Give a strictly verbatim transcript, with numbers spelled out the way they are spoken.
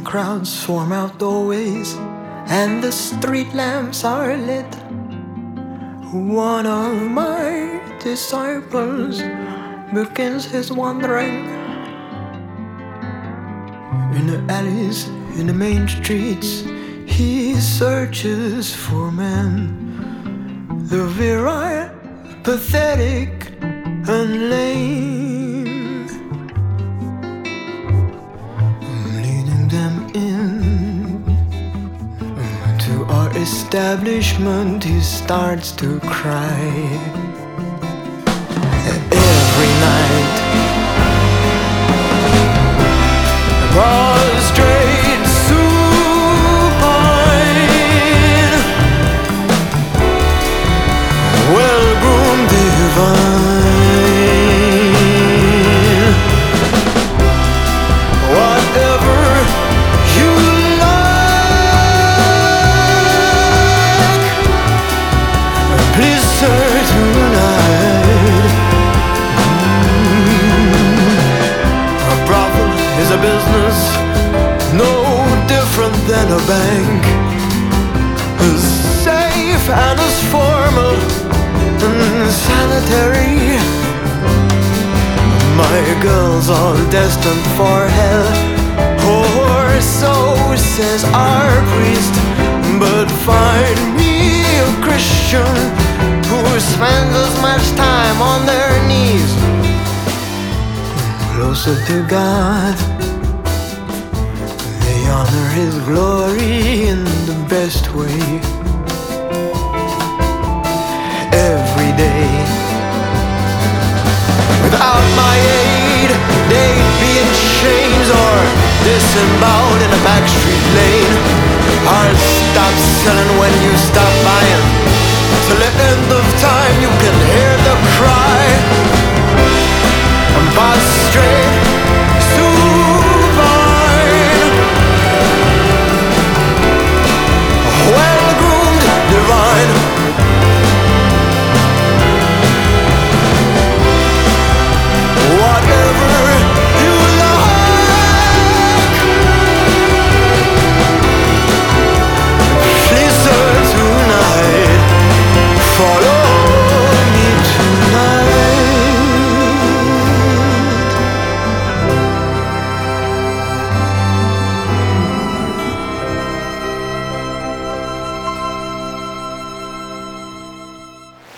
crowds swarm out doorways, and the street lamps are lit. One of my disciples begins his wandering in the alleys, in the main streets. He searches for men, the virile, pathetic, and lame, leading them in to our establishment. He starts to cry. Every night, prostrate supine, well-groomed divine, whatever you like, please sir tonight. mm. A brothel is a business no different than a bank, as safe and as formal and sanitary. My girls all destined for hell, or so says our priest. But find me a Christian who spends as much time on their knees, closer to God. They honor His glory in the best way. Every day, without my aid, they'd be in chains or disemboweled in a backstreet lane. I'll stop selling when you stop buying, till the end